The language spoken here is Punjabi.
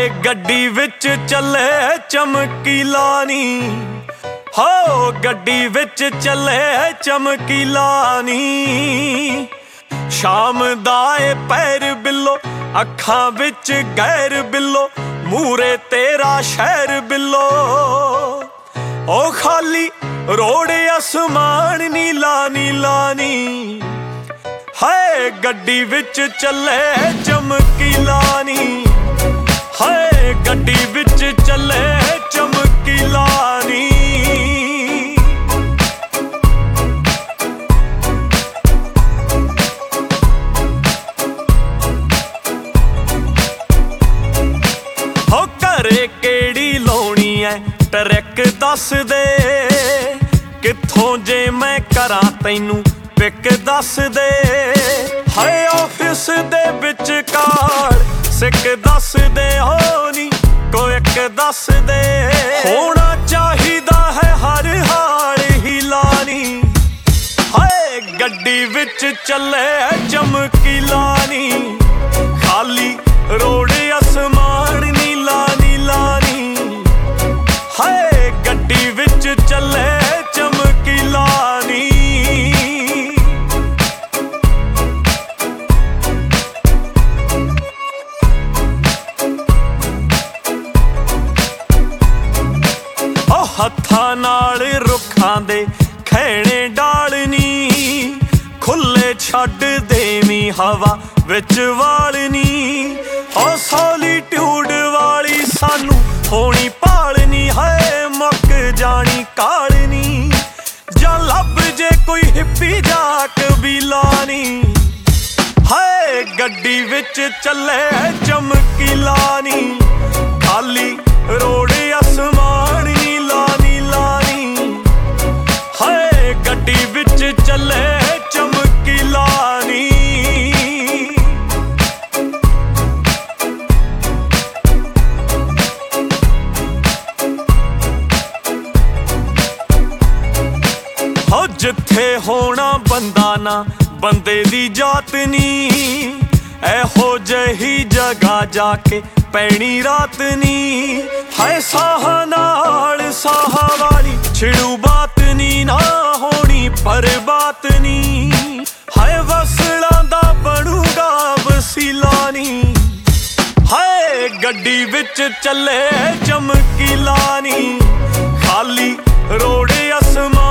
ਗੱਡੀ ਵਿੱਚ ਚੱਲੇ ਚਮਕੀਲਾ ਨੀ, ਹੋ ਗੱਡੀ ਵਿੱਚ ਚੱਲੇ ਚਮਕੀਲਾ ਨੀ। ਸ਼ਾਮ ਦਾ ਏ ਪੈਰ ਬਿੱਲੋ, ਅੱਖਾਂ ਵਿੱਚ ਗੈਰ ਬਿੱਲੋ, ਮੂਰੇ ਤੇਰਾ ਸ਼ਹਿਰ ਬਿੱਲੋ। ਉਹ ਖਾਲੀ ਰੋਡ ਅਸਮਾਨ ਨੀਲਾ ਨੀਲਾ ਨੀ, ਹਾਏ ਗੱਡੀ ਵਿੱਚ ਚੱਲੇ ਚਮਕੀਲਾ ਨੀ, ਹਾਏ ਗੱਡੀ ਵਿੱਚ ਚੱਲੇ ਚਮਕੀਲਾ ਨੀ। ਹੋ ਘਰੇ ਕਿਹੜੀ ਲਾਉਣੀ ਐ ਟਰੈਕ ਦੱਸ ਦੇ, ਕਿੱਥੋਂ ਜੇ ਮੈਂ ਕਰਾਂ ਤੈਨੂੰ ਪਿਕ ਦੱਸ ਦੇ। ਹਾਏ ਆਫਿਸ ਦੇ ਵਿੱਚ ਕਾਰ ਸਿੱਕ ਦੱਸ ਦੇ, ਹੋ ਨੀ ਕੋਈ ਇੱਕ ਦੱਸ ਦੇ। ਹੋਣਾ ਚਾਹੀਦਾ ਹੈ ਹਰ ਹਾਲ ਹੀਲਾ ਨੀ, ਹਾਏ ਗੱਡੀ ਵਿੱਚ ਚੱਲੇ ਚਮਕੀਲਾ ਨੀ। ਖਾਲੀ ਰੋਡ ਅਸਮਾਨ ਨੀਲਾ ਨੀਲਾ ਨੀ, ਹਾਏ ਗੱਡੀ ਵਿੱਚ ਚੱਲੇ ਚਮਕੀਲਾ ਨੀ। ਉਹ ਹੱਥਾਂ ਨਾਲ ਰੁੱਖਾਂ ਦੇ ਖੈਣੇ ਡਾਲਨੀ, ਖੁੱਲੇ ਛੱਡ ਦੇਵੀਂ ਹਵਾ ਵਿੱਚ ਵਾਲਨੀ। ਉਹ ਸੋਲੀਟਿਊਡ ਵਾਲੀ ਸਾਨੂੰ ਹੋਣੀ ਭਾਲਨੀ, ਹਾਏ ਮੁੱਕ ਜਾਣੀ ਕਾਲਨੀ। ਜਾਂ ਲੱਭ ਜੇ ਕੋਈ ਹਿੱਪੀ ਜਾਂ ਕਬੀਲਾ ਨੀ, ਹਾਏ ਗੱਡੀ ਵਿੱਚ ਚੱਲੇ ਚਮਕੀਲਾ ਨੀ। ਖਾਲੀ ਰੋਡ ਅਸਮਾਨ ਨੀਲਾ ਨੀਲਾ ਨੀ, ਹਾਏ ਗੱਡੀ ਵਿੱਚ ਚੱਲੇ ਚਮਕੀਲਾ ਨੀ। ਹੋ ਜਿੱਥੇ ਹੋਣਾ ਬੰਦਾ ਨਾ ਬੰਦੇ ਦੀ ਜਾਤ ਨੀ, ਇਹੋ ਜਿਹੀ ਜਗ੍ਹਾ ਜਾ ਕੇ ਪੈਣੀ ਰਾਤ ਨੀ। ਹਾਏ ਸਾਹਾਂ ਨਾਲ ਸਾਹਾਂ ਵਾਲੀ ਛਿੜੂ ਬਾਤ ਨੀ, ਨਾ ਹੋਣੀ ਪਰ ਬਾਤ ਨੀ। ਹਾਏ ਵਸਲਾਂ ਦਾ ਬਣੂਗਾ ਵਸੀਲਾ ਨੀ, ਹਾਏ ਗੱਡੀ ਵਿੱਚ ਚੱਲੇ ਚਮਕੀਲਾ ਨੀ। ਖਾਲੀ ਰੋਡ ਅਸਮਾਨ